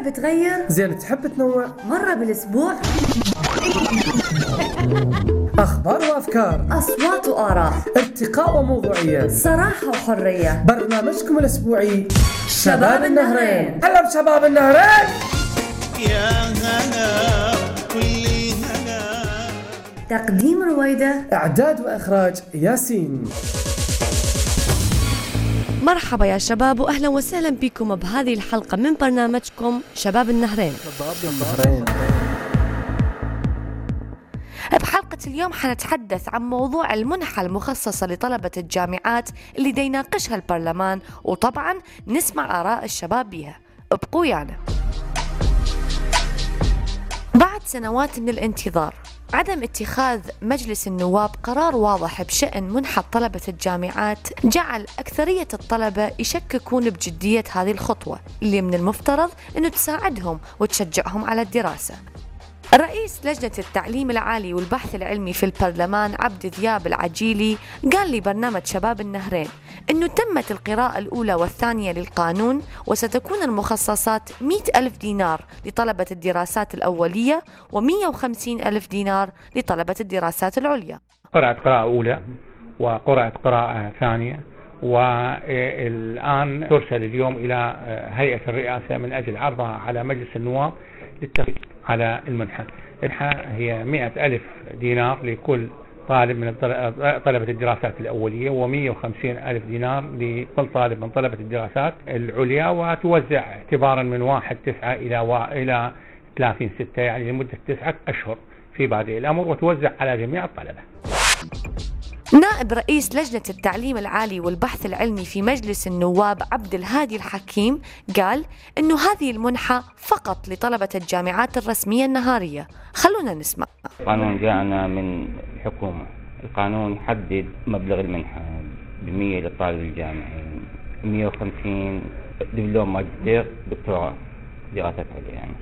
تحب تغير؟ زين تحب تنوع؟ مرة بالأسبوع؟ أخبار وأفكار، أصوات وآراء، ارتقاء وموضوعية، صراحة وحرية. برنامجكم الأسبوعي شباب النهرين. هلا بشباب النهرين. يا هلا كل هلا. تقديم رويدة، إعداد وإخراج ياسين. مرحبا يا شباب وأهلا وسهلا بكم بهذه الحلقة من برنامجكم شباب النهرين. بحلقة اليوم حنتحدث عن موضوع المنحة المخصصة لطلبة الجامعات اللي دا يناقشها البرلمان، وطبعا نسمع آراء الشباب بيها. ابقوا ويانا. بعد سنوات من الانتظار، عدم اتخاذ مجلس النواب قرار واضح بشأن منحة طلبة الجامعات جعل أكثرية الطلبة يشككون بجدية هذه الخطوة اللي من المفترض أنه تساعدهم وتشجعهم على الدراسة. رئيس لجنة التعليم العالي والبحث العلمي في البرلمان عبد ذياب العجيلي قال لبرنامج شباب النهرين أنه تمت القراءة الأولى والثانية للقانون، وستكون المخصصات 100,000 دينار لطلبة الدراسات الأولية و150,000 دينار لطلبة الدراسات العليا. قرأت قراءة أولى وقرأت قراءة ثانية، والآن ترسل اليوم إلى هيئة الرئاسة من أجل عرضها على مجلس النواب للتفكير على المنحة. المنحة هي 100,000 دينار لكل طالب من طلبة الدراسات الأولية، و150,000 دينار لكل طالب من طلبة الدراسات العليا، وتوزع اعتبارا من 1/9 إلى 30/6، يعني لمدة 9 أشهر في بادئ الأمر، وتوزع على جميع الطلبة. نائب رئيس لجنة التعليم العالي والبحث العلمي في مجلس النواب عبد الهادي الحكيم قال إنه هذه المنحة فقط لطلبة الجامعات الرسمية النهارية. خلونا نسمع. القانون جاءنا من الحكومة. القانون يحدد مبلغ المنحة ب100 للطالب الجامعي، 150 دبلوم ماجستير دكتوراه دراسات عليا، يعني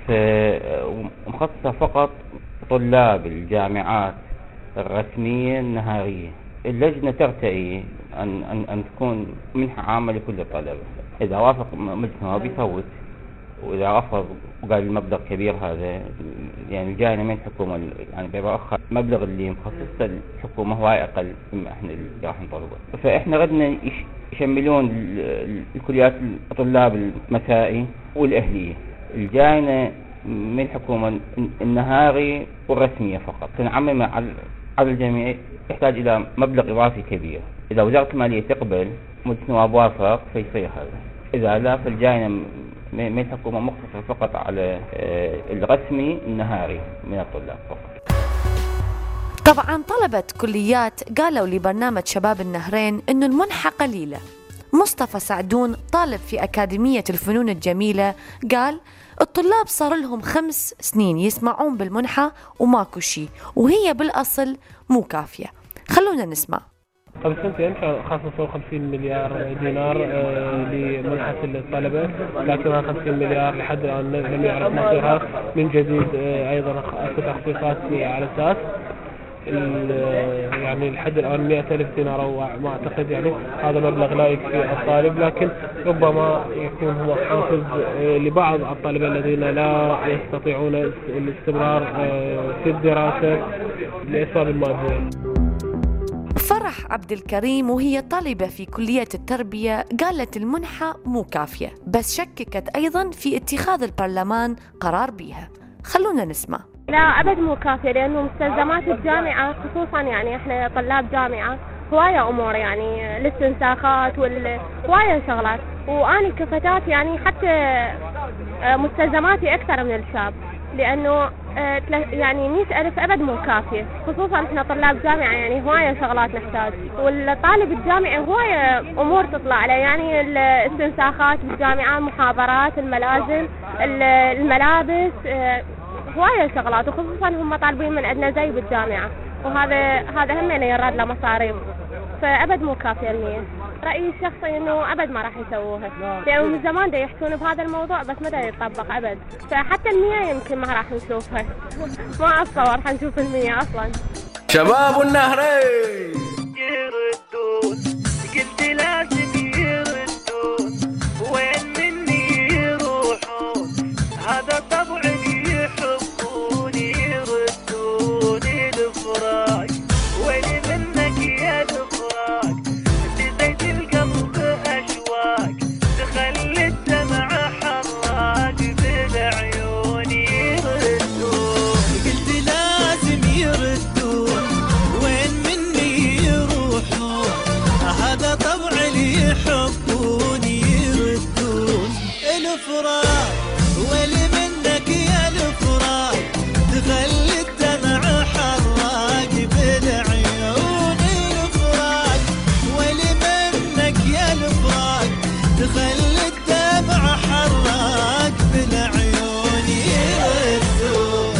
ومخصصة فقط طلاب الجامعات الرسمية النهارية. اللجنة ترتئي أن تكون منحة عامة لكل الطلبة. إذا وافق مجلس النواب يفوت، وإذا رفض وقال المبلغ كبير هذا، يعني جاينا من الحكومة، يعني بأخر المبلغ اللي مخصص الحكومة هو أقل مما إحنا اللي راح نطلبه. فإحنا غدنا يشملون الكليات الطلاب المسائي والأهلية. الجاينا من الحكومة النهاري والرسمية فقط، تنعمم على الجميع، يحتاج إلى مبلغ إضافي كبير. إذا وزارة المالية تقبل مجلس النواب وافق فيصير هذا، إذا لا فالجاينا من الحكومة مختصر فقط على الرسمي النهاري من الطلاب فقط. طبعا طلبة كليات قالوا لبرنامج شباب النهرين إنه المنحة قليلة. مصطفى سعدون طالب في أكاديمية الفنون الجميلة قال الطلاب صار لهم 5 سنين يسمعون بالمنحة وماكو شيء، وهي بالأصل مو كافية. خلونا نسمع. قبل سنتين خصصوا 50 مليار دينار لمنحة الطلبة، لكنها 50 مليار لحد الآن لم يعرف مصيرها. من جديد أيضا تخصيصات على أساس يعني لحد الآن 100,000 دينار، أو ما أعتقد يعني هذا مبلغ لا يكفي الطالب، لكن ربما يكون هو حافز لبعض الطلبة الذين لا يستطيعون الاستمرار في الدراسة لأسباب مادية. فرح عبد الكريم وهي طالبة في كلية التربية قالت المنحة مو كافية، بس شككت أيضا في اتخاذ البرلمان قرار بيها. خلونا نسمع. لا أبد مو كافية، لأنه مستلزمات الجامعة خصوصا يعني إحنا طلاب جامعة هواية أمور، يعني الاستنساخات هواية شغلات، وأنا كفتاة يعني حتى مستلزماتي أكثر من الشاب، لأنه يعني 100,000 أبد مو كافية، خصوصا إحنا طلاب جامعة يعني هواية شغلات نحتاج، والطالب الجامعي هواية أمور تطلع عليه، يعني الاستنساخات بالجامعة، المحاضرات، الملازم، الملابس، هواية شغلات، وخصوصا هم طالبين من عندنا زي بالجامعة، وهذا هم اللي يراد له مصاريف، فأبد مو كافية المية. رأيي الشخصي إنه أبد ما راح يسووها، لأنه من زمان دا يحكون بهذا الموضوع بس ما دا يتطبق أبد، فحتى المية يمكن ما راح نشوفها. ما أتصور حنشوف المية أصلا. شباب النهرين يردون، قلت لازم يردون، وين مني يروحون، تخلي الدمع حراق بالعيون يردون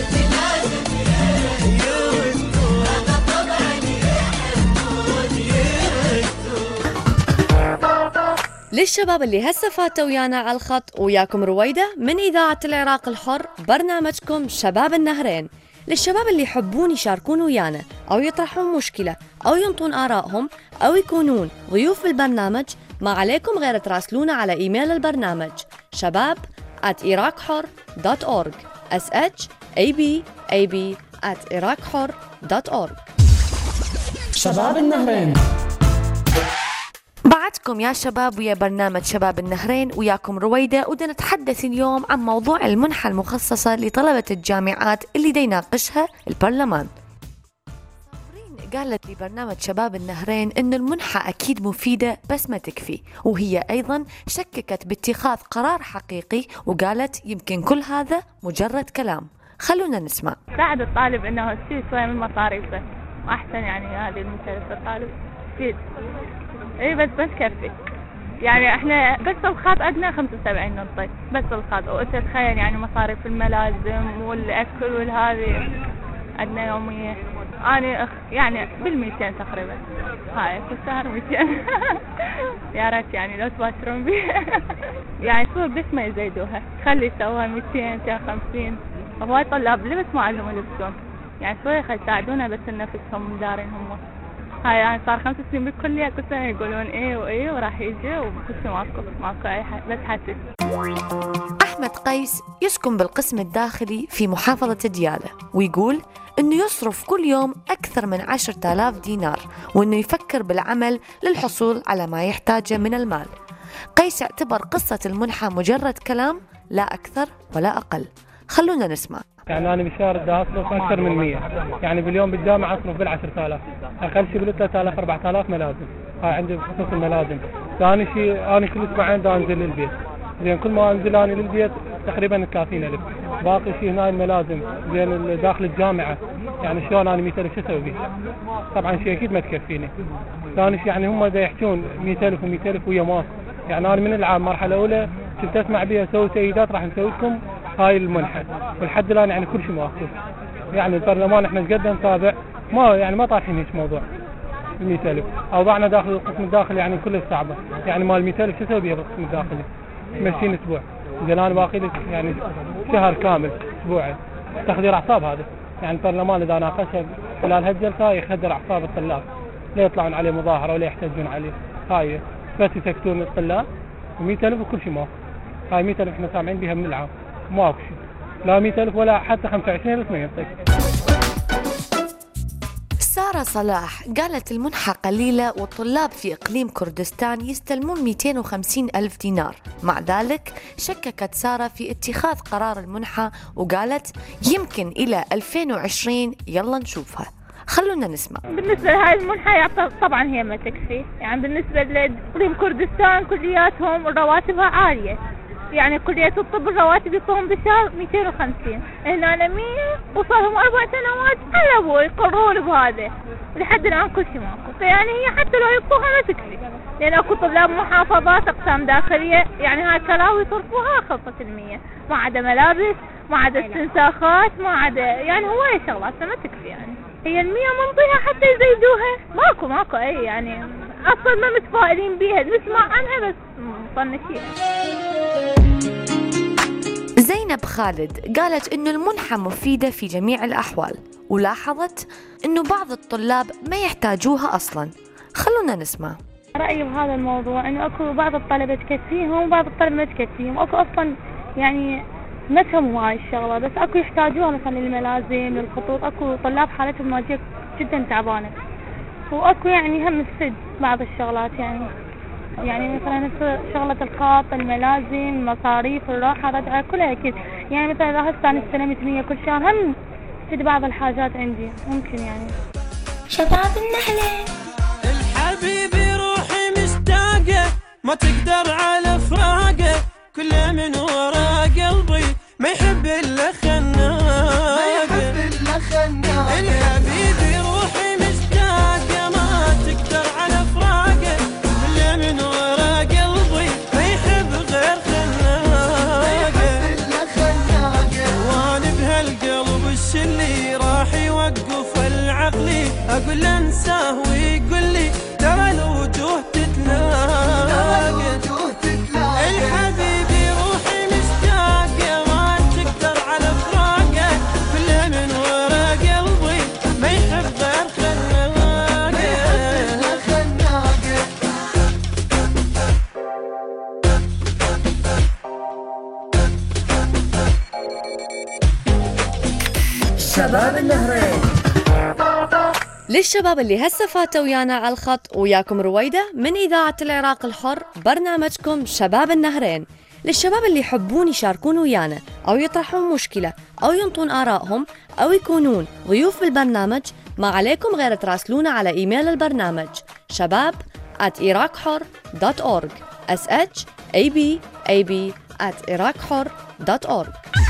للشباب اللي هسه فاتوا ويانا على الخط، وياكم رويدة من إذاعة العراق الحر، برنامجكم شباب النهرين. للشباب اللي يحبون يشاركون ويانا أو يطرحون مشكلة أو ينطون آرائهم أو يكونون ضيوف بالبرنامج، ما عليكم غير تراسلونا على إيميل البرنامج shabab@iraqhor.org shabab@iraqhor.org. شباب النهرين. بعدكم يا شباب ويا برنامج شباب النهرين، وياكم رويدة، ودنا نتحدث اليوم عن موضوع المنحة المخصصة لطلبة الجامعات اللي دا يناقشها البرلمان. قالت لي برنامج شباب النهرين إن المنحة أكيد مفيدة بس ما تكفي، وهي أيضا شككت باتخاذ قرار حقيقي وقالت يمكن كل هذا مجرد كلام. خلونا نسمع. ساعد الطالب إنه يصير شوية من مصاريفه، وأحسن يعني هذه المنحة الطالب تفيد. اي بس تكفي، يعني احنا بس الخاط عندنا 75 ننطي بس الخاط، وانت تخيل يعني مصاريف الملازم والاكل والهذه عندنا يوميه. انا يعني بال200 تقريبا، هاي كل شهر 200. يا ريت يعني لو تباشرون بي. يعني سوق بس ما يزيدوها، خلي يسووها 200 250. هواي طلاب لبس ما عندهم يلبسون، يعني شويه خلي يساعدونا بس نفسهم دارين هم. هاي يعني صار 5 سنين بالكلية، كل سنة يقولون ايه وايه وراح يجي، وكل شيء ماكو اي حاجة بس حاسس. أحمد قيس يسكن بالقسم الداخلي في محافظة ديالى، ويقول إنه يصرف كل يوم أكثر من 10,000 دينار، وإنه يفكر بالعمل للحصول على ما يحتاجه من المال. قيس اعتبر قصة المنحة مجرد كلام لا أكثر ولا أقل. خلونا نسمع. يعني أنا بالشهر دا أصرف أكثر من 100، يعني باليوم بالجامعة أصرف بال10,000، أقل شيء بال3,000 4,000 ملازم. هاي عندي بخصوص الملازم. ثاني شيء أنا كل أسبوعين دا أنزل للبيت، زين كل ما أنزل أنا للبيت تقريبا تكافينا لبس. باقي شيء هنا الملازم، زين داخل الجامعة يعني شلون أنا 100,000 شو أسوي بيه؟ طبعا شيء أكيد ما تكفيني. ثاني شيء يعني هم دا يحجون 100,000 و100,000 ويا ماس، يعني أنا من العام مرحلة أولى كنت أسمع بيها سووا سيدات راح نسوي لكم هاي المنحة، والحد الآن يعني كل شيء ماخذ. يعني البرلمان احنا قد نتابع ما يعني ما طايحين هيك موضوع 100,000. أوضاعنا داخل القسم الداخلي يعني كله صعبة، يعني مال 100,000 شو أسوي بيها بالقسم الداخلي؟ ماشيين أسبوع، زين أنا باقي لك يعني شهر كامل أسبوعين. تخدير أعصاب هذا، يعني البرلمان إذا ناقشها خلال هالجلسة يخدر أعصاب الطلاب، لا يطلعون عليه مظاهرة ولا يحتجون عليه. هاي بس يسكتون الطلاب، و100,000 وكل شيء ماخذ. هاي 100,000 احنا سامعين بها من العام، ماكو شيء، لا 100,000 ولا حتى 25,000 ما ينطيك. سارة صلاح قالت المنحة قليلة، والطلاب في إقليم كردستان يستلمون 250,000 دينار. مع ذلك شككت سارة في اتخاذ قرار المنحة، وقالت يمكن إلى 2020 يلا نشوفها. خلونا نسمع. بالنسبة لهاي المنحة طبعا هي ما تكفي، يعني بالنسبة لإقليم كردستان كلياتهم رواتبها عالية، يعني كلية الطب الرواتب يطلعون بالشهر 250، هنا أنا 100 وصارهم 4 سنوات قلبوا يقرون بهذا، لحد الآن كل شيء ماكو. فيعني هي حتى لو يبقوها ما تكفي، لأن أكو طلاب محافظات أقسام داخلية يعني هاي كلاوي يصرفوها 5%، ما عدا ملابس، ما عدا استنساخات، ما عدا يعني هواية شغلات فما تكفي. يعني هي 100 منطيها حتى يزيدوها ماكو أي، يعني أصلا ما متفائلين بيها، نسمع عنها بس مطنشيها. زينب خالد قالت إنه المنحة مفيدة في جميع الأحوال، ولاحظت إنه بعض الطلاب ما يحتاجوها أصلاً. خلونا نسمع. رأيي بهذا الموضوع إنه أكو بعض الطلبة تكفيهم وبعض الطلبة ما تكفيهم، أكو أصلاً يعني ما فهموا هاي الشغلة، بس أكو يحتاجوها مثلاً للملازم للخطوط، أكو طلاب حالتهم المادية جداً تعبانة، وأكو يعني هم السد بعض الشغلات، يعني مثلا شغلة الخاط، الملازم، المصاريف، الراحة، رجعة، كلها أكيد. يعني مثلا إذا هسه أنا استلمت 100 كل شهر هم تفيد بعض الحاجات عندي ممكن. يعني شباب النهرين. الحبيبي روحي مشتاقة ما تقدر على فراقه، كل من ورا قلبي ما يحب إلا خناقة. الحبيبي روحي مشتاقة ما تقدر على فراقه، كل من ورا قلبي شباب النهرين. للشباب اللي هسه فاتوا ويانا على الخط، وياكم رويدة من إذاعة العراق الحر، برنامجكم شباب النهرين. للشباب اللي يحبون يشاركون ويانا أو يطرحون مشكلة أو ينطون آرائهم أو يكونون ضيوف بالبرنامج، ما عليكم غير تراسلونا على إيميل البرنامج shabab@iraqhor.org shab@iraqhor.org.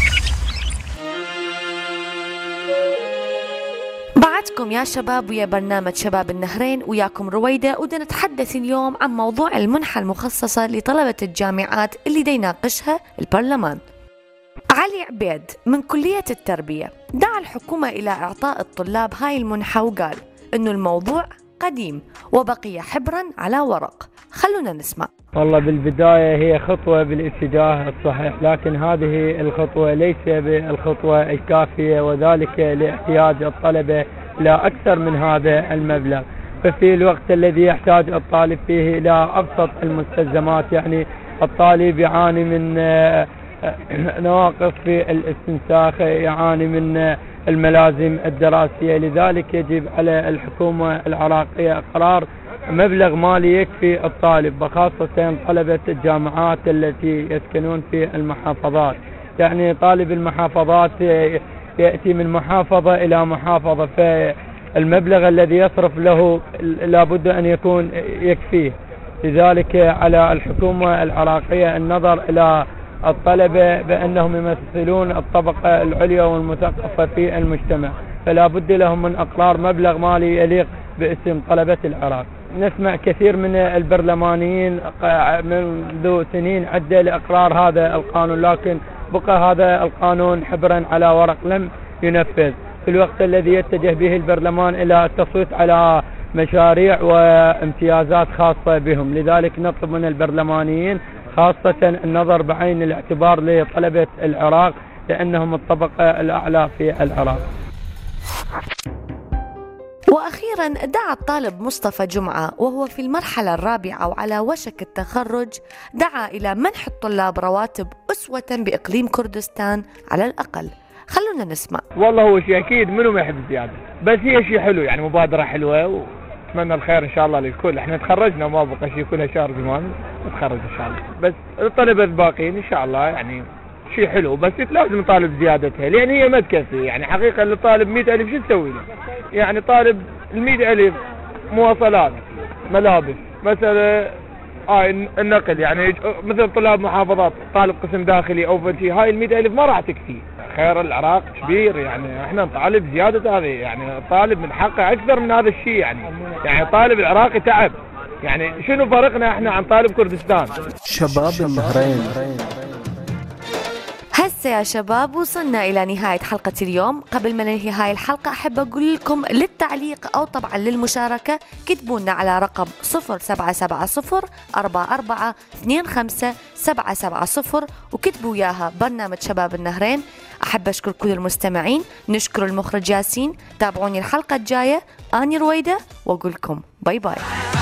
بعدكم يا شباب ويا برنامج شباب النهرين، وياكم رويدة، ودنا نتحدث اليوم عن موضوع المنحة المخصصة لطلبة الجامعات اللي دا يناقشها البرلمان. علي عبيد من كلية التربية دعا الحكومة إلى إعطاء الطلاب هاي المنحة، وقال إنه الموضوع قديم وبقي حبرا على ورق. خلونا نسمع. والله بالبداية هي خطوة بالاتجاه الصحيح، لكن هذه الخطوة ليس بالخطوة الكافية، وذلك لاحتياج الطلبة إلى أكثر من هذا المبلغ. ففي الوقت الذي يحتاج الطالب فيه إلى أبسط المستلزمات، يعني الطالب يعاني من نواقص في الاستنساخ، يعاني من الملازم الدراسية، لذلك يجب على الحكومة العراقية إقرار مبلغ مالي يكفي الطالب، وخاصة طلبة الجامعات التي يسكنون في المحافظات. يعني طالب المحافظات يأتي من محافظة إلى محافظة، فالمبلغ الذي يصرف له لابد أن يكون يكفيه. لذلك على الحكومة العراقية النظر إلى الطلبة بأنهم يمثلون الطبقة العليا والمثقفة في المجتمع، فلا بد لهم من إقرار مبلغ مالي يليق باسم طلبة العراق. نسمع كثير من البرلمانيين منذ سنين عدة لإقرار هذا القانون، لكن بقى هذا القانون حبرا على ورق لم ينفذ، في الوقت الذي يتجه به البرلمان إلى التصويت على مشاريع وامتيازات خاصة بهم. لذلك نطلب من البرلمانيين خاصة النظر بعين الاعتبار لطلبة العراق، لأنهم الطبقة الأعلى في العراق. وأخيرا دعا الطالب مصطفى جمعة وهو في المرحلة الرابعة وعلى وشك التخرج، دعا إلى منح الطلاب رواتب أسوة بإقليم كردستان على الأقل. خلونا نسمع. والله هو شيء أكيد منو ما يحب الزيادة، بس هي شيء حلو، يعني مبادرة حلوة، وأتمنى الخير إن شاء الله للكل. إحنا تخرجنا وما بقى شيء، كلها شهر زمان نتخرج إن شاء الله، بس الطلبة الباقيين إن شاء الله يعني شيء حلو، بس لازم نطالب زيادتها، لأن هي ما تكفي. يعني حقيقة اللي طالب 100,000 شو تسوي له؟ يعني طالب 100,000 مواصلات، ملابس، مثلا النقل، يعني مثل طلاب محافظات، طالب قسم داخلي أو شيء، هاي 100,000 ما راح تكفي. خير العراق كبير، يعني احنا نطالب زيادة هذه، يعني طالب من حقه أكثر من هذا الشيء. يعني طالب العراقي تعب، يعني شنو فرقنا احنا عن طالب كردستان؟ شباب النهرين. هسه يا شباب وصلنا إلى نهاية حلقة اليوم. قبل ما ننهي هاي الحلقة أحب أقول لكم للتعليق أو طبعا للمشاركة كتبونا على رقم 0770-4425-770 وكتبوا وياها برنامج شباب النهرين. أحب أشكر كل المستمعين، نشكر المخرج ياسين. تابعوني الحلقة الجاية، أني رويدة، وأقول لكم باي باي.